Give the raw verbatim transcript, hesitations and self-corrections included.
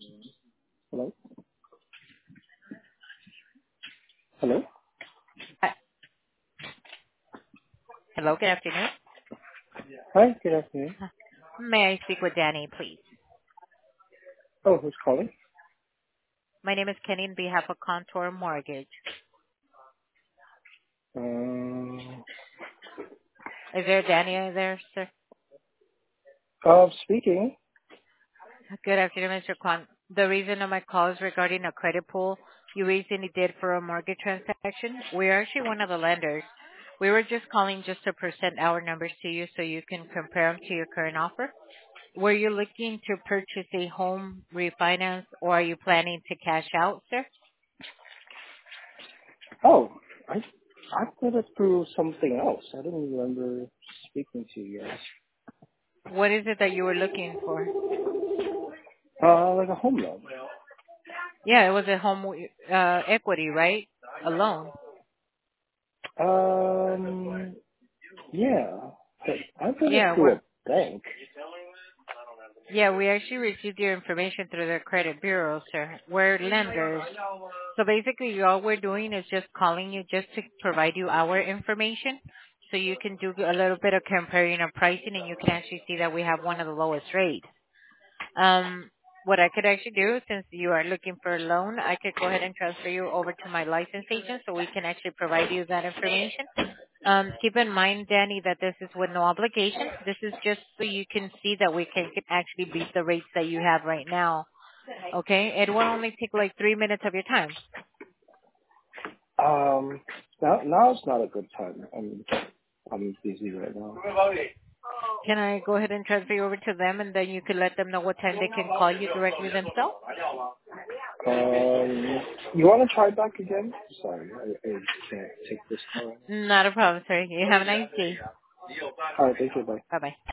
Hello? Hello? Hi. Hello, good afternoon. Hi, good afternoon. May I speak with Danny, please? Oh, who's calling? My name is Kenny on behalf of Contour Mortgage. Um, Is there Danny there, sir? uh, speaking. Good afternoon, Mister Kwan. The reason of my call is regarding a credit pool you recently did for a mortgage transaction. We're actually one of the lenders. We were just calling just to present our numbers to you so you can compare them to your current offer. Were you looking to purchase a home, refinance, or are you planning to cash out, sir? Oh, I I put it through something else. I didn't remember speaking to you guys. What is it that you were looking for? Uh, like a home loan. Yeah, it was a home uh, equity, right? A loan. Um, yeah, but I put it Yeah, through we're a bank. yeah, we actually received your information through the credit bureau, sir. We're lenders. So basically all we're doing is just calling you just to provide you our information so you can do a little bit of comparing of pricing and you can actually see that we have one of the lowest rates. Um, what I could actually do, since you are looking for a loan, I could go ahead and transfer you over to my license agent so we can actually provide you that information. Um, keep in mind, Danny, that this is with no obligation. This is just so you can see that we can can actually beat the rates that you have right now. Okay? It will only take like three minutes of your time. Um, now now's not a good time. I'm I'm busy right now. Can I go ahead and transfer you over to them and then you can let them know what time they can call you directly themselves? Um, you want to try back again? Sorry, I, I can't take this call right now. Not a problem, sir. You have a nice day. All right, thank you. Bye. Bye-bye.